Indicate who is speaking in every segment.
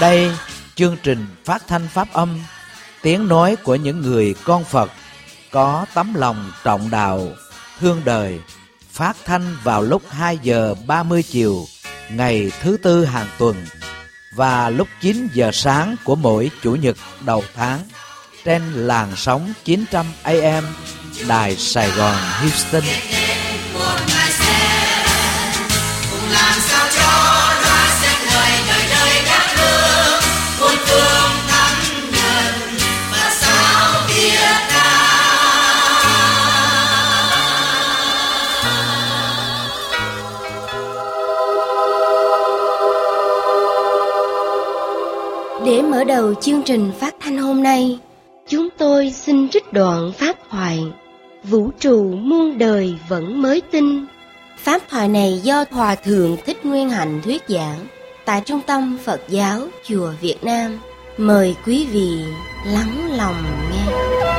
Speaker 1: Đây, chương trình phát thanh pháp âm, tiếng nói của những người con Phật có tấm lòng trọng đạo, thương đời, phát thanh vào lúc 2 giờ 30 chiều ngày thứ Tư hàng tuần và lúc 9 giờ sáng của mỗi Chủ nhật đầu tháng trên làn sóng 900 AM Đài Sài Gòn Houston.
Speaker 2: Để mở đầu chương trình phát thanh hôm nay, chúng tôi xin trích đoạn pháp thoại Vũ trụ muôn đời vẫn mới tin. Pháp thoại này do Hòa Thượng Thích Nguyên Hạnh thuyết giảng tại Trung tâm Phật giáo Chùa Việt Nam. Mời quý vị lắng lòng nghe.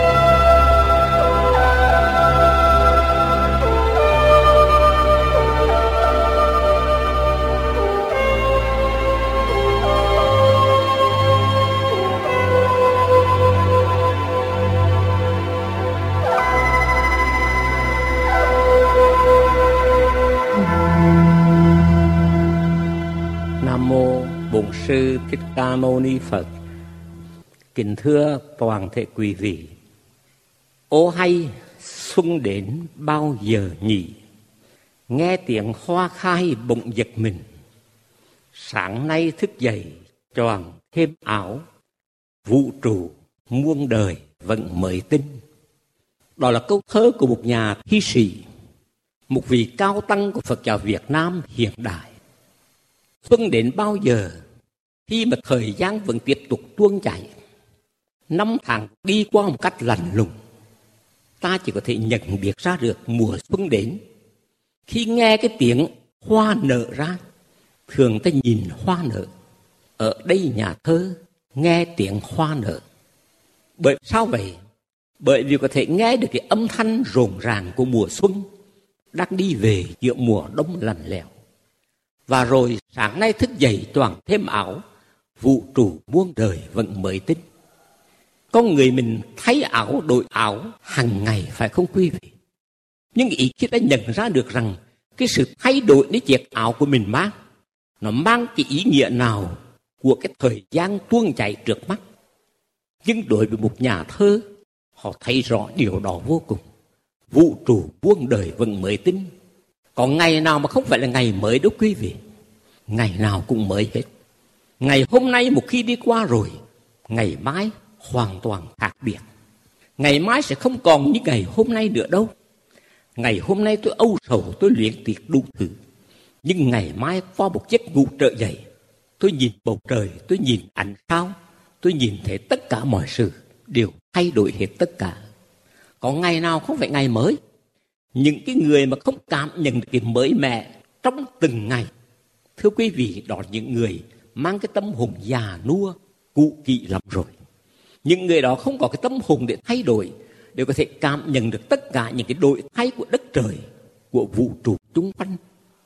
Speaker 3: Nam mô Bổn Sư Thích Ca Mâu Ni Phật. Kính thưa toàn thể quý vị, ô hay xuân đến bao giờ nhỉ? Nghe tiếng hoa khai bỗng giật mình. Sáng nay thức dậy choàng thêm áo, vũ trụ muôn đời vẫn mới tin. Đó là câu thơ của một nhà thi sĩ, một vị cao tăng của Phật giáo Việt Nam hiện đại. Xuân đến bao giờ khi mà thời gian vẫn tiếp tục tuôn chảy, năm tháng đi qua một cách lạnh lùng, ta chỉ có thể nhận biết ra được mùa xuân đến khi nghe cái tiếng hoa nở ra. Thường ta nhìn hoa nở, ở đây nhà thơ nghe tiếng hoa nở. Bởi sao vậy? Bởi vì có thể nghe được cái âm thanh rộn ràng của mùa xuân đang đi về giữa mùa đông lạnh lẽo. Và rồi sáng nay thức dậy choàng thêm áo, vũ trụ muôn đời vẫn mới tin. Con người mình thay áo đổi áo hàng ngày, phải không quý vị? Nhưng ý khi ta nhận ra được rằng cái sự thay đổiในchiếc áo của mình mang, nó mang cái ý nghĩa nào của cái thời gian tuôn chảy trước mắt. Nhưng đối với một nhà thơ, họ thấy rõ điều đó vô cùng. Vũ trụ muôn đời vẫn mới tin. Còn ngày nào mà không phải là ngày mới đâu quý vị. Ngày nào cũng mới hết. Ngày hôm nay một khi đi qua rồi, ngày mai hoàn toàn khác biệt. Ngày mai sẽ không còn như ngày hôm nay nữa đâu. Ngày hôm nay tôi âu sầu, tôi luyện tiếc đủ thứ. Nhưng ngày mai qua một giấc ngủ trở dậy, tôi nhìn bầu trời, tôi nhìn ánh sao, tôi nhìn thấy tất cả mọi sự đều thay đổi hết tất cả. Còn ngày nào không phải ngày mới. Những cái người mà không cảm nhận được cái mới mẻ trong từng ngày, thưa quý vị, đó là những người mang cái tâm hồn già nua, cũ kỹ lắm rồi. Những người đó không có cái tâm hồn để thay đổi, để có thể cảm nhận được tất cả những cái đổi thay của đất trời, của vũ trụ chung quanh.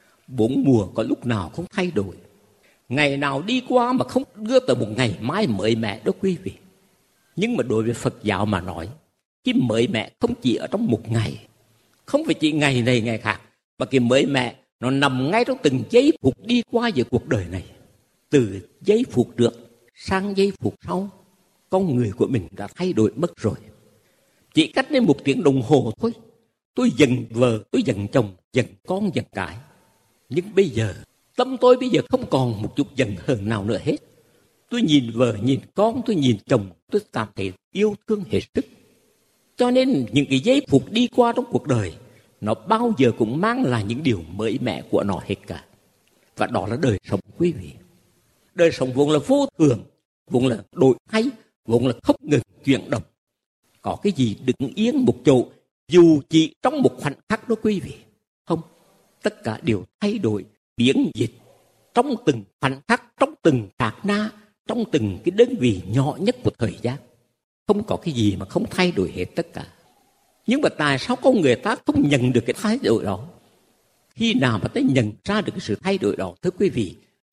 Speaker 3: 4 mùa có lúc nào không thay đổi. Ngày nào đi qua mà không đưa tới một ngày mai mới mẻ đó quý vị. Nhưng mà đối với Phật giáo mà nói, cái mới mẻ không chỉ ở trong một ngày, không phải chỉ ngày này ngày khác, mà cái mới mẻ nó nằm ngay trong từng giây phút đi qua giữa cuộc đời này. Từ giây phút trước sang giây phút sau, con người của mình đã thay đổi mất rồi. Chỉ cách đến 1 tiếng đồng hồ thôi, tôi giận vợ, tôi giận chồng, giận con, giận cái. Nhưng bây giờ, tâm tôi bây giờ không còn một chút giận hờn nào nữa hết. Tôi nhìn vợ, nhìn con, tôi nhìn chồng, tôi cảm thấy yêu thương hết sức. Cho nên những cái giây phút đi qua trong cuộc đời, nó bao giờ cũng mang lại những điều mới mẻ của nó hết cả. Và đó là đời sống quý vị. Đời sống vốn là vô thường, vốn là đổi thay, vốn là không ngừng chuyển động. Có cái gì đứng yên một chỗ, dù chỉ trong một khoảnh khắc đó quý vị. Không, tất cả đều thay đổi, biến dịch trong từng khoảnh khắc, trong từng sát na, trong từng cái đơn vị nhỏ nhất của thời gian. Không có cái gì mà không thay đổi hết tất cả. Nhưng mà tại sao con người ta không nhận được cái thay đổi đó? Khi nào mà ta nhận ra được cái sự thay đổi đó, thưa quý vị,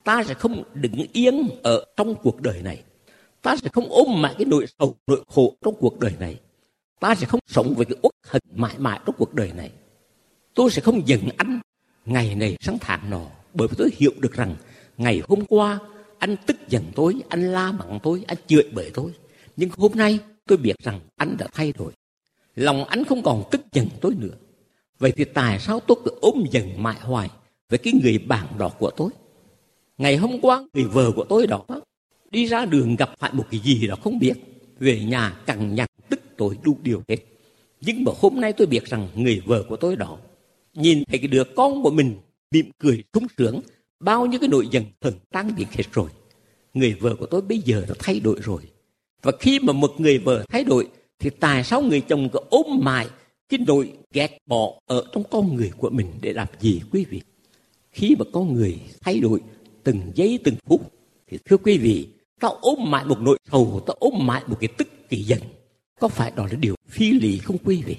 Speaker 3: ta sẽ không đứng yên ở trong cuộc đời này. Ta sẽ không ôm mãi cái nỗi sầu, nỗi khổ trong cuộc đời này. Ta sẽ không sống với cái uất hận mãi mãi trong cuộc đời này. Tôi sẽ không giận anh ngày này sang tháng nọ, bởi vì tôi hiểu được rằng ngày hôm qua anh tức giận tôi, anh la mắng tôi, anh chửi bới tôi. Nhưng hôm nay tôi biết rằng anh đã thay đổi. Lòng anh không còn tức giận tôi nữa. Vậy thì tại sao tôi cứ ôm giận mãi hoài với cái người bạn đó của tôi? Ngày hôm qua người vợ của tôi đó đi ra đường gặp phải một cái gì đó không biết, về nhà cằn nhằn tức tối đủ điều hết. Nhưng mà hôm nay tôi biết rằng người vợ của tôi đó nhìn thấy cái đứa con của mình mỉm cười sung sướng, bao nhiêu cái nỗi giận hờn tan biến hết rồi. Người vợ của tôi bây giờ đã thay đổi rồi. Và khi mà một người vợ thay đổi thì tại sao người chồng cứ ôm mãi cái nỗi ghét bỏ ở trong con người của mình để làm gì quý vị? Khi mà con người thay đổi từng giây từng phút thì thưa quý vị, ta ôm mãi một nỗi sầu, ta ôm mãi một cái tức kỳ giận, có phải đó là điều phi lý không quý vị?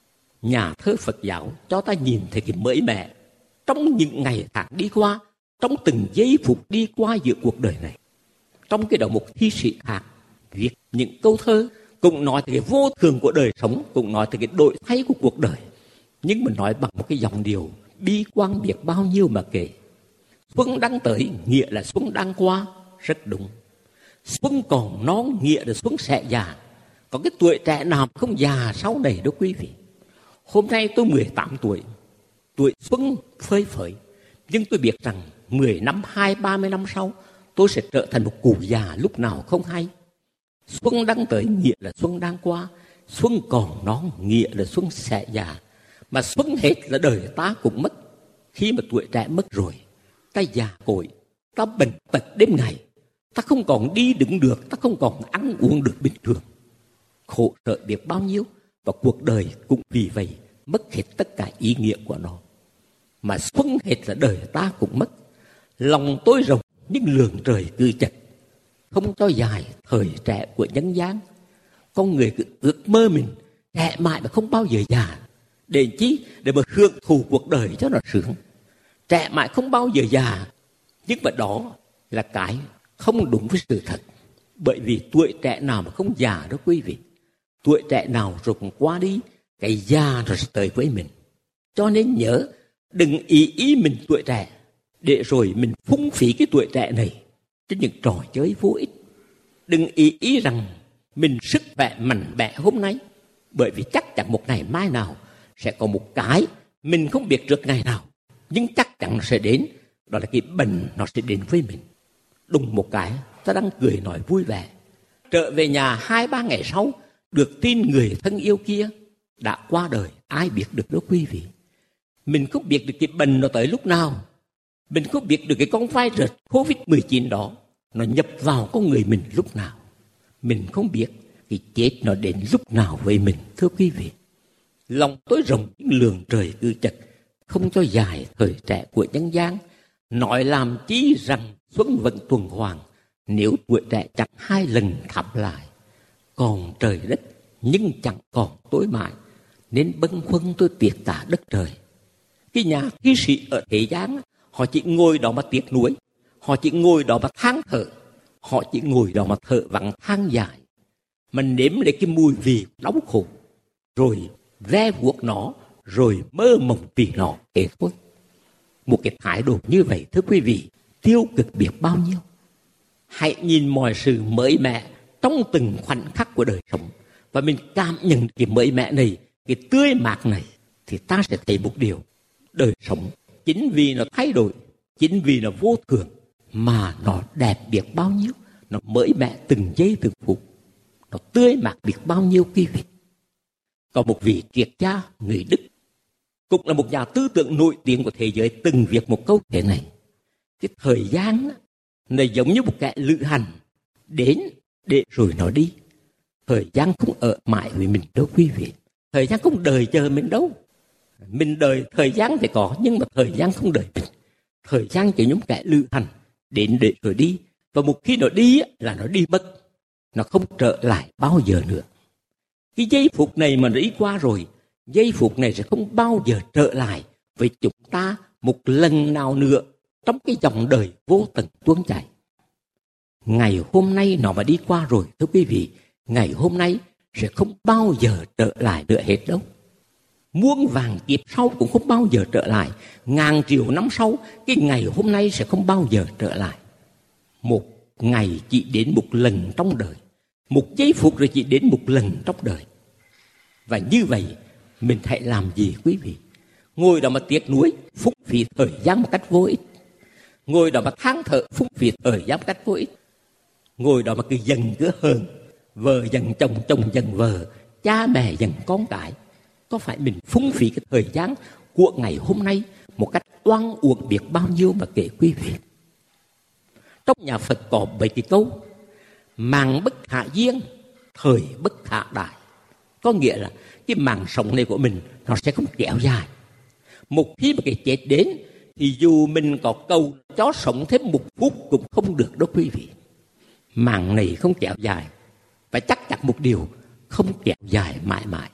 Speaker 3: Nhà thơ Phật giáo cho ta nhìn thấy cái mới mẻ trong những ngày tháng đi qua, trong từng giây phút đi qua giữa cuộc đời này. Trong cái đầu mục thi sĩ khác viết những câu thơ cũng nói tới cái vô thường của đời sống, cũng nói tới cái đổi thay của cuộc đời, nhưng mà nói bằng một cái giọng điệu bi quan biết bao nhiêu mà kể. Xuân đang tới nghĩa là xuân đang qua, rất đúng. Xuân còn non nghĩa là xuân sẽ già. Có cái tuổi trẻ nào không già sau này đâu quý vị. Hôm nay tôi 18 tuổi, tuổi xuân phơi phới, nhưng tôi biết rằng 10 năm, 20-30 năm sau tôi sẽ trở thành một cụ già lúc nào không hay. Xuân đang tới nghĩa là xuân đang qua, xuân còn non nghĩa là xuân sẽ già. Mà xuân hết là đời ta cũng mất. Khi mà tuổi trẻ mất rồi, ta già cỗi, ta bệnh tật đêm ngày, ta không còn đi đứng được, ta không còn ăn uống được bình thường. Khổ sở biết bao nhiêu, và cuộc đời cũng vì vậy mất hết tất cả ý nghĩa của nó. Mà xuân hết là đời ta cũng mất. Lòng tôi rộng nhưng lượng trời cứ chật, không cho dài thời trẻ của nhân gian. Con người cứ ước mơ mình trẻ mãi mà không bao giờ già. Để chi? Để mà hưởng thụ cuộc đời cho nó sướng. Trẻ mãi không bao giờ già. Nhưng mà đó là cái không đúng với sự thật. Bởi vì tuổi trẻ nào mà không già đó quý vị. Tuổi trẻ nào rồi cũng qua đi, cái già rồi sẽ tới với mình. Cho nên nhớ, đừng ý mình tuổi trẻ, để rồi mình phung phí cái tuổi trẻ này cho những trò chơi vô ích. Đừng ý rằng mình sức khỏe mạnh mẽ hôm nay, bởi vì chắc chắn một ngày mai nào sẽ có một cái mình không biết trước ngày nào, nhưng chắc chắn nó sẽ đến. Đó là cái bệnh nó sẽ đến với mình. Đùng một cái, ta đang cười nói vui vẻ, trở về nhà 2-3 ngày sau, được tin người thân yêu kia đã qua đời. Ai biết được đó quý vị. Mình không biết được cái bệnh nó tới lúc nào. Mình không biết được cái con virus COVID-19 đó nó nhập vào con người mình lúc nào. Mình không biết cái chết nó đến lúc nào với mình, thưa quý vị. Lòng tôi rộng những lường trời cứ chật, không cho dài thời trẻ của nhân gian. Nói làm chi rằng xuân vận tuần hoàn, nếu tuổi trẻ chẳng 2 lần thăm lại. Còn trời đất nhưng chẳng còn tối mãi, nên bâng khuâng tôi tiếc cả đất trời. Cái nhà thi sĩ ở thế gian, họ chỉ ngồi đó mà tiếc nuối, họ chỉ ngồi đó mà than thở, họ chỉ ngồi đó mà thở vắng than dài, mà nếm lấy cái mùi vị đau khổ, rồi ve vuốt nó, rồi mơ mộng vì nó thế thôi. Một cái thái độ như vậy thưa quý vị, tiêu cực biết bao nhiêu. Hãy nhìn mọi sự mới mẻ trong từng khoảnh khắc của đời sống, và mình cảm nhận cái mới mẻ này, cái tươi mát này, thì ta sẽ thấy một điều. Đời sống chính vì nó thay đổi, chính vì nó vô thường, mà nó đẹp biết bao nhiêu. Nó mới mẻ từng giây từng phút, nó tươi mát biết bao nhiêu quý vị. Có một vị triết gia người Đức, cũng là một nhà tư tưởng nổi tiếng của thế giới, từng viết một câu thế này: cái thời gian này giống như một kẻ lữ hành đến để rồi nó đi. Thời gian không ở mãi với mình đâu quý vị. Thời gian không đợi chờ mình đâu. Mình đợi thời gian thì có, nhưng mà thời gian không đợi mình. Thời gian chỉ như một kẻ lữ hành đến để rồi đi. Và một khi nó đi là nó đi mất, nó không trở lại bao giờ nữa. Cái giây phút này mà nó đi qua rồi, giây phút này sẽ không bao giờ trở lại với chúng ta một lần nào nữa trong cái dòng đời vô tận tuôn chảy. Ngày hôm nay nó mà đi qua rồi, thưa quý vị, ngày hôm nay sẽ không bao giờ trở lại nữa hết đâu. Muôn vàng kiếp sau cũng không bao giờ trở lại. Ngàn triệu năm sau, cái ngày hôm nay sẽ không bao giờ trở lại. Một ngày chỉ đến một lần trong đời, một giây phút rồi chỉ đến một lần trong đời. Và như vậy, mình hãy làm gì quý vị? Ngồi đó mà tiếc nuối, phung phí thời gian một cách vô ích. Ngồi đó mà than thở, phung phí thời gian một cách vô ích. Ngồi đó mà cứ giận cứ hờn, vợ giận chồng, chồng giận vợ, cha mẹ giận con cái. Có phải mình phung phí cái thời gian của ngày hôm nay một cách oan uổng biết bao nhiêu mà kể quý vị? Trong nhà Phật có 7 cái câu: mạng bất khả duyên, thời bất khả đại. Có nghĩa là cái mạng sống này của mình nó sẽ không kéo dài. Một khi mà cái chết đến thì dù mình có cầu cho sống thêm một phút cũng không được đâu quý vị. Mạng này không kéo dài, và chắc chắn một điều, không kéo dài mãi mãi.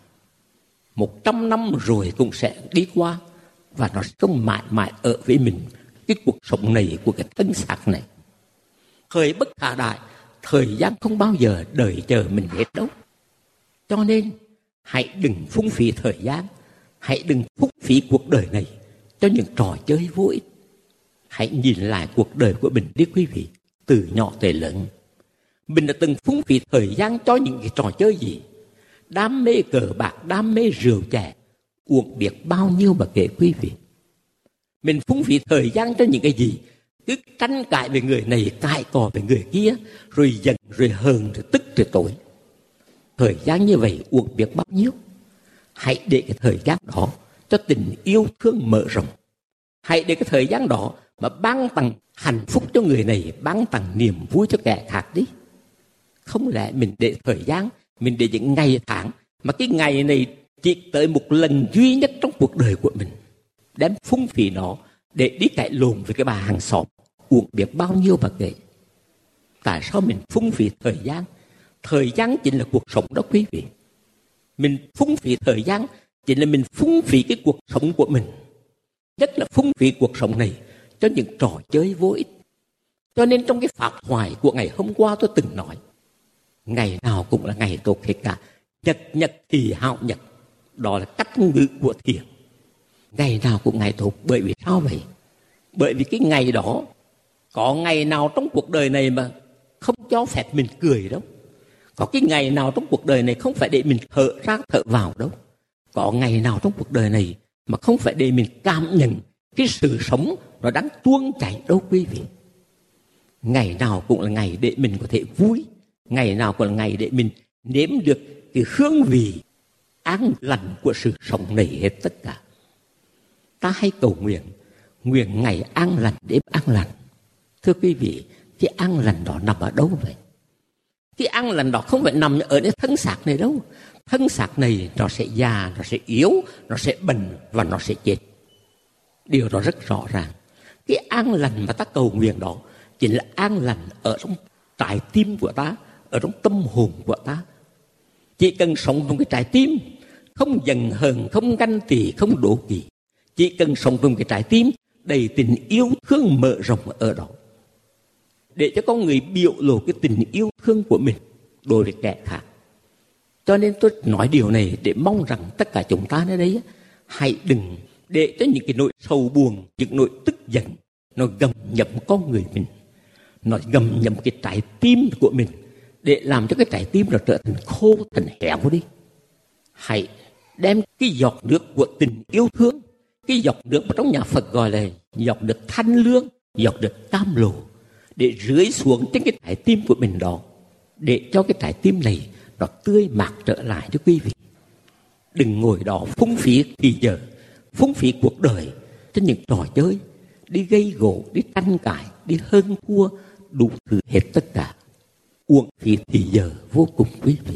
Speaker 3: 100 năm rồi cũng sẽ đi qua, và nó sẽ không mãi mãi ở với mình cái cuộc sống này của cái thân xác này. Thời bất khả đại, thời gian không bao giờ đợi chờ mình hết đâu. Cho nên hãy đừng phung phí thời gian, hãy đừng phung phí cuộc đời này cho những trò chơi vô ích. Hãy nhìn lại cuộc đời của mình đi quý vị, từ nhỏ tới lớn. Mình đã từng phung phí thời gian cho những cái trò chơi gì? Đam mê cờ bạc, đam mê rượu chè, uổng biết bao nhiêu mà kể quý vị. Mình phung phí thời gian cho những cái gì? Cứ tranh cãi với người này, cãi cò với người kia, rồi giận, rồi hờn, rồi tức, rồi tối. Thời gian như vậy uổng biết bao nhiêu. Hãy để cái thời gian đó cho tình yêu thương mở rộng. Hãy để cái thời gian đó mà ban tặng hạnh phúc cho người này, ban tặng niềm vui cho kẻ khác đi. Không lẽ mình để thời gian, mình để những ngày tháng mà cái ngày này chỉ tới một lần duy nhất trong cuộc đời của mình, đem phung phí nó để đi cãi lộn với cái bà hàng xóm, uổng biết bao nhiêu mà kể. Tại sao mình phung phí thời gian? Thời gian chính là cuộc sống đó quý vị. Mình phung phí thời gian chính là mình phung phí cái cuộc sống của mình. Nhất là phung phí cuộc sống này cho những trò chơi vô ích. Cho nên trong cái pháp thoại của ngày hôm qua tôi từng nói, ngày nào cũng là ngày tốt hết cả. Nhật nhật thì hạo nhật. Đó là cách ngữ của thiền. Ngày nào cũng ngày tốt. Bởi vì sao vậy? Bởi vì cái ngày đó, có ngày nào trong cuộc đời này mà không cho phép mình cười đâu. Có cái ngày nào trong cuộc đời này không phải để mình thở ra thở vào đâu. Có ngày nào trong cuộc đời này mà không phải để mình cảm nhận cái sự sống nó đang tuôn chảy đâu quý vị. Ngày nào cũng là ngày để mình có thể vui. Ngày nào cũng là ngày để mình nếm được cái hương vị an lành của sự sống này hết tất cả. Ta hãy cầu nguyện, nguyện ngày an lành đêm an lành. Thưa quý vị, cái an lành đó nằm ở đâu vậy? Cái an lành đó không phải nằm ở cái thân xác này đâu. Thân xác này nó sẽ già, nó sẽ yếu, nó sẽ bệnh và nó sẽ chết. Điều đó rất rõ ràng. Cái an lành mà ta cầu nguyện đó chính là an lành ở trong trái tim của ta, ở trong tâm hồn của ta. Chỉ cần sống trong cái trái tim, không giận hờn, không ganh tị, không đố kỵ. Chỉ cần sống trong cái trái tim đầy tình yêu thương mở rộng ở đó, để cho con người biểu lộ cái tình yêu thương của mình đối với kẻ khác. Cho nên tôi nói điều này để mong rằng tất cả chúng ta nơi đây hãy đừng để cho những cái nỗi sầu buồn, những nỗi tức giận nó gầm nhấm con người mình, nó gầm nhấm cái trái tim của mình, để làm cho cái trái tim nó trở thành khô, thành héo đi. Hãy đem cái giọt nước của tình yêu thương, cái giọt nước mà trong nhà Phật gọi là giọt nước thanh lương, giọt nước cam lồ, để rưới xuống trên cái trái tim của mình đó, để cho cái trái tim này nó tươi mát trở lại cho quý vị. Đừng ngồi đó phung phí thì giờ, phung phí cuộc đời cho những trò chơi, đi gây gổ, đi tranh cãi, đi hơn thua, đủ thứ hết tất cả. Uổng phí thì giờ vô cùng quý vị.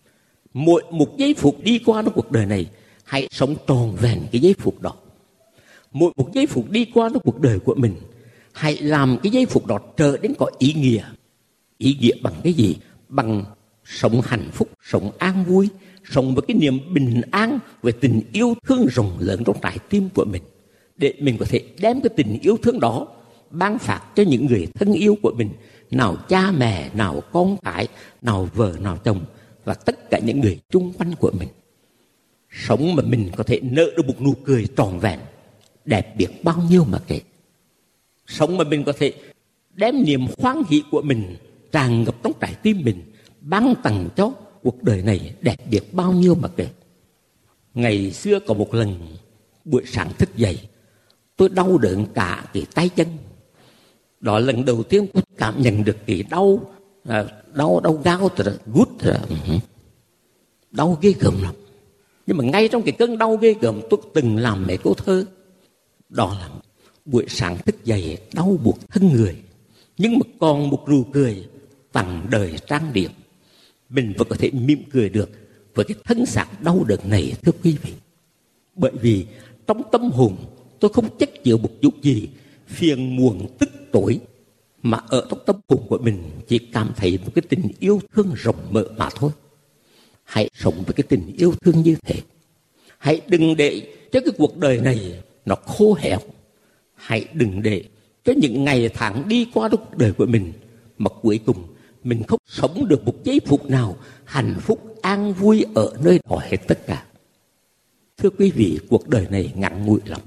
Speaker 3: Mỗi một giây phút đi qua trong cuộc đời này, hãy sống tròn vẹn cái giây phút đó. Mỗi một giây phút đi qua trong cuộc đời của mình, hãy làm cái giây phút đó trở đến có ý nghĩa. Ý nghĩa bằng cái gì? Bằng sống hạnh phúc, sống an vui, sống với cái niềm bình an, với tình yêu thương rộng lớn trong trái tim của mình. Để mình có thể đem cái tình yêu thương đó ban phạt cho những người thân yêu của mình, nào cha mẹ, nào con cái, nào vợ, nào chồng, và tất cả những người chung quanh của mình. Sống mà mình có thể nở được một nụ cười trọn vẹn, đẹp biết bao nhiêu mà kể. Sống mà mình có thể đem niềm hoan hỷ của mình tràn ngập trong trái tim mình, ban tặng cho cuộc đời này đẹp biết bao nhiêu mà kể. Ngày xưa có một lần buổi sáng thức dậy, tôi đau đớn cả cái tay chân. Đó là lần đầu tiên tôi cảm nhận được cái đau gao rồi gút rồi. Đau ghê gớm lắm. Nhưng mà ngay trong cái cơn đau ghê gớm, tôi từng làm mấy câu thơ. Đó là buổi sáng thức dậy đau buộc thân người, nhưng mà còn một nụ cười tặng đời trang điểm. Mình vẫn có thể mỉm cười được với cái thân xác đau đớn này, thưa quý vị. Bởi vì trong tâm hồn tôi không chất chứa một chút gì phiền muộn tức tối, mà ở trong tâm hồn của mình chỉ cảm thấy một cái tình yêu thương rộng mở mà thôi. Hãy sống với cái tình yêu thương như thế. Hãy đừng để cho cái cuộc đời này nó khô héo. Hãy đừng để cho những ngày tháng đi qua trong cuộc đời của mình mà cuối cùng mình không sống được một giây phút nào hạnh phúc an vui ở nơi đó hết tất cả. Thưa quý vị, cuộc đời này ngắn ngủi lắm.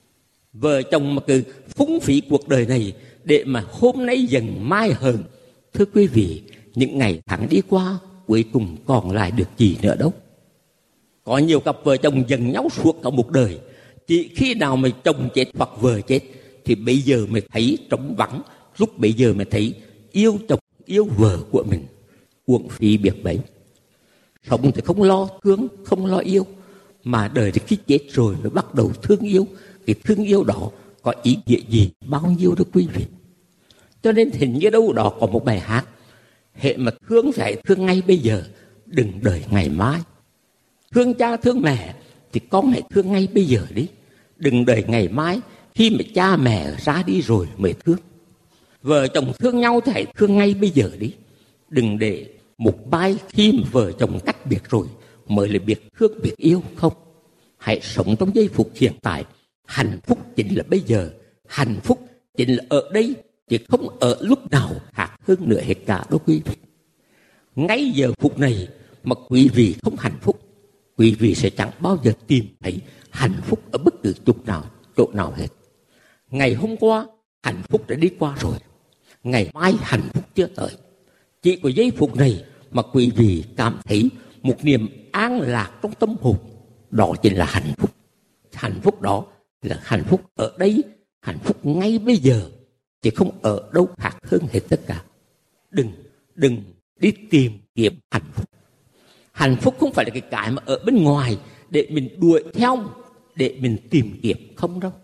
Speaker 3: Vợ chồng mà cứ phung phí cuộc đời này để mà hôm nay dần mai hờn, thưa quý vị, những ngày tháng đi qua cuối cùng còn lại được gì nữa đâu. Có nhiều cặp vợ chồng dần nhau suốt cả một đời, chỉ khi nào mà chồng chết hoặc vợ chết thì bây giờ mới thấy trống vắng, lúc bây giờ mới thấy yêu chồng yêu vợ của mình. Uổng phí biết bấy. Sống thì không lo thương, không lo yêu, mà đời thì khi chết rồi mới bắt đầu thương yêu. Cái thương yêu đó có ý nghĩa gì bao nhiêu đó quý vị. Cho nên hình như đâu đó có một bài hát: hệ mà thương phải thương ngay bây giờ, đừng đợi ngày mai. Thương cha thương mẹ thì con hãy thương ngay bây giờ đi, đừng đợi ngày mai khi mà cha mẹ ra đi rồi mới thương. Vợ chồng thương nhau thì hãy thương ngay bây giờ đi, đừng để một mai khi mà vợ chồng cách biệt rồi mới là biết thương biết yêu. Không, hãy sống trong giây phút hiện tại. Hạnh phúc chính là bây giờ, hạnh phúc chính là ở đây, chứ không ở lúc nào khác hơn nữa hết cả đó quý vị. Ngay giờ phút này mà quý vị không hạnh phúc, quý vị sẽ chẳng bao giờ tìm thấy hạnh phúc ở bất cứ chỗ nào hết. Ngày hôm qua hạnh phúc đã đi qua rồi, ngày mai hạnh phúc chưa tới. Chỉ có giây phút này mà quý vị cảm thấy một niềm an lạc trong tâm hồn, đó chính là hạnh phúc. Hạnh phúc đó là hạnh phúc ở đây, hạnh phúc ngay bây giờ, chứ không ở đâu khác hơn hết tất cả. Đừng đi tìm kiếm hạnh phúc. Hạnh phúc không phải là cái mà ở bên ngoài để mình đuổi theo, để mình tìm kiếm, không đâu.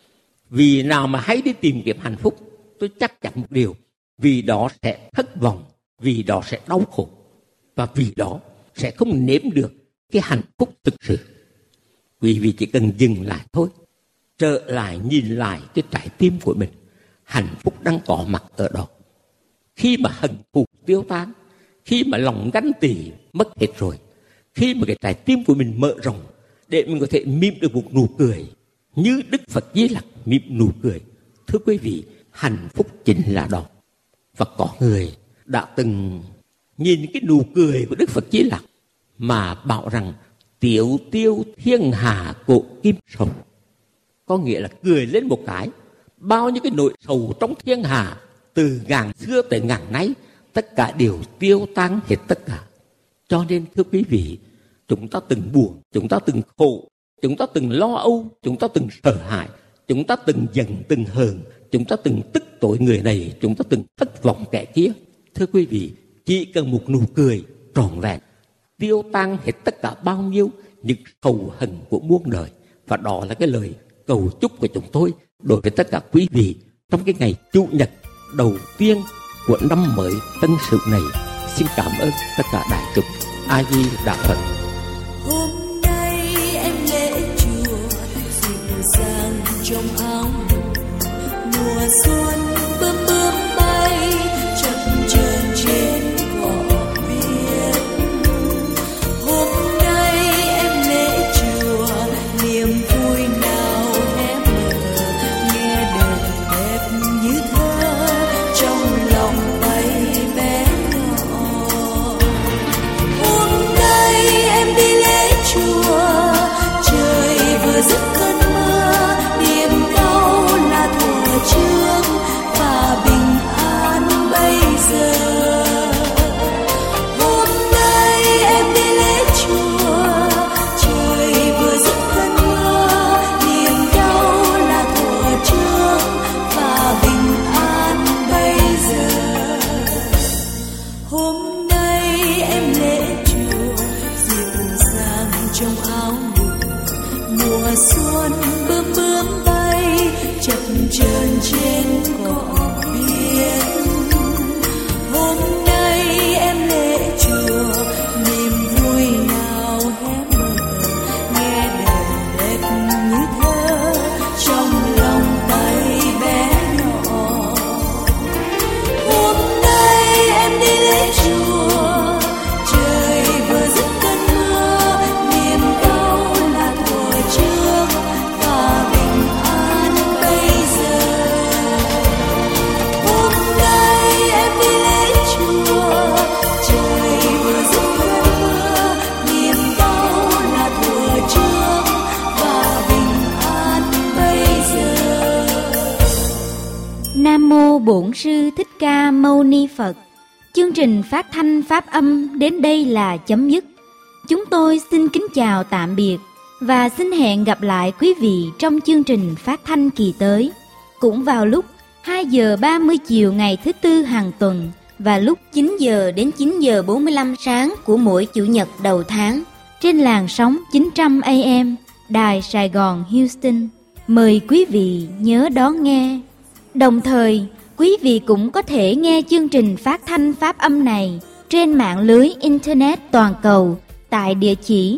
Speaker 3: Vì nào mà hay đi tìm kiếm hạnh phúc, tôi chắc chắn một điều, vì đó sẽ thất vọng, vì đó sẽ đau khổ, và vì đó sẽ không nếm được cái hạnh phúc thực sự. Quý vị chỉ cần dừng lại thôi, trở lại nhìn lại cái trái tim của mình, hạnh phúc đang có mặt ở đó. Khi mà hận thù tiêu tan, khi mà lòng ganh tị mất hết rồi, khi mà cái trái tim của mình mở rộng để mình có thể mỉm được một nụ cười như Đức Phật Di Lặc mỉm nụ cười, thưa quý vị, hạnh phúc chính là đó. Và có người đã từng nhìn cái nụ cười của Đức Phật Di Lặc mà bảo rằng tiểu tiêu thiên hà cổ kim sầu. Có nghĩa là cười lên một cái, bao nhiêu cái nỗi sầu trong thiên hà từ ngàn xưa tới ngàn nay tất cả đều tiêu tan hết tất cả. Cho nên thưa quý vị, chúng ta từng buồn, chúng ta từng khổ, chúng ta từng lo âu, chúng ta từng sợ hãi, chúng ta từng giận, từng hờn, chúng ta từng tức tối người này, chúng ta từng thất vọng kẻ kia. Thưa quý vị, chỉ cần một nụ cười trọn vẹn tiêu tan hết tất cả bao nhiêu những sầu hận của muôn đời. Và đó là cái lời cầu chúc của chúng tôi đối với tất cả quý vị trong cái ngày Chủ nhật đầu tiên của năm mới Tân Sửu này. Xin cảm ơn tất cả đại chúng. A Di Đà Phật.
Speaker 4: Hôm nay em lễ chùa dịu dàng trong áo mùa xuân bướm bướm bay chập chờn trên cỏ biếc. Hôm nay em lễ chùa niềm vui nào hé mở, nghe đời đẹp như trong áo mùa xuân bướm bướm bay chập chờn trên cỏ biên. Hôm nay em lễ chùa niềm vui nào hé mở, nghe đờn đẹp như thơ trong lòng tay bé nhỏ. Hôm nay em đi lễ chùa, trời vừa dứt cơn mưa, niềm đau là thuở trước và bình an bây giờ. Hôm nay em đi lễ chùa, trời vừa dứt cơn mưa, niềm đau là thuở trước và bình an bây giờ.
Speaker 2: Nam mô Bổn Sư Thích Ca Mâu Ni Phật. Chương trình phát thanh pháp âm đến đây là chấm dứt. Chúng tôi xin kính chào tạm biệt và xin hẹn gặp lại quý vị trong chương trình phát thanh kỳ tới, cũng vào lúc 2 giờ 30 chiều ngày thứ Tư hàng tuần và lúc 9 giờ đến 9 giờ 45 sáng của mỗi Chủ nhật đầu tháng trên làn sóng 900 AM Đài Sài Gòn Houston. Mời quý vị nhớ đón nghe. Đồng thời, quý vị cũng có thể nghe chương trình phát thanh pháp âm này trên mạng lưới Internet toàn cầu tại địa chỉ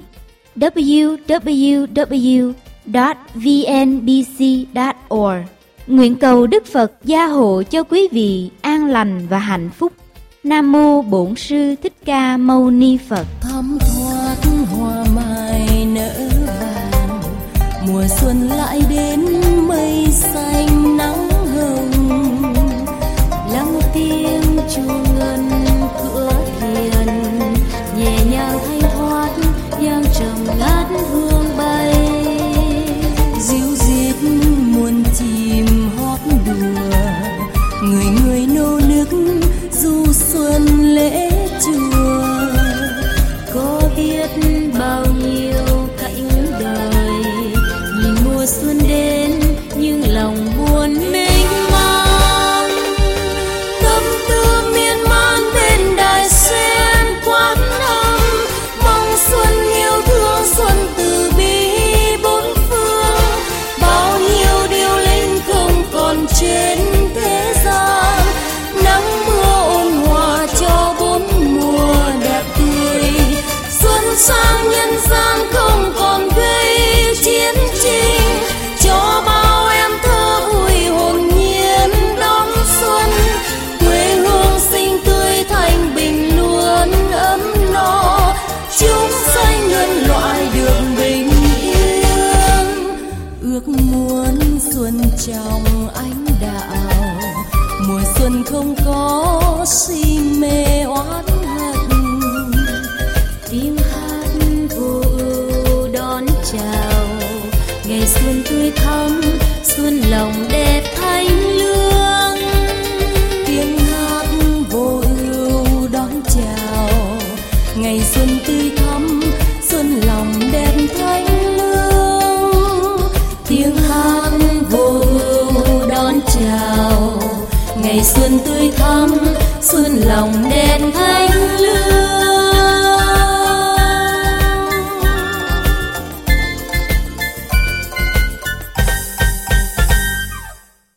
Speaker 2: www.vnbc.org. Nguyện cầu Đức Phật gia hộ cho quý vị an lành và hạnh phúc. Nam mô Bổn Sư Thích Ca Mâu Ni Phật.
Speaker 4: Thắm thoát hoa mai nở vàng, mùa xuân lại đến mây xanh nắng hồng. Lắng tiếng chuông ngân cửa thiền, nhẹ nhàng thanh thoát nhang trầm ngát hương bay. Dịu dít muôn chim hót đùa, người người nô nức du xuân lễ chùa. Có biết bao nhiêu cảnh đời, nhìn mùa xuân đến nhưng lòng buồn mênh mang. Tâm tư miên man bên đài sen quán âm, mong xuân yêu thương, xuân từ bi bốn phương. Bao nhiêu điều linh không còn trên thế gian, nắng mưa ôn hòa cho bốn mùa đẹp tươi. Xuân sang nhân gian không còn gây chiến tranh, cho bao em thơ vui hồn nhiên đón xuân. Quê hương xinh tươi thanh bình luôn ấm no, chúng sanh nhân loại được bình yên. Ước muốn xuân trong ánh đạo, mùa xuân không có si mê oán hận. Tiếng hát vô ưu đón chào ngày xuân tươi thắm, xuân lòng đẹp thanh lương. Tiếng hát vô ưu đón chào ngày xuân tươi thắm, xuân lòng đẹp thanh lương. Tiếng hát vô ưu đón chào ngày xuân tươi thắm, xuân lòng đẹp thanh lương.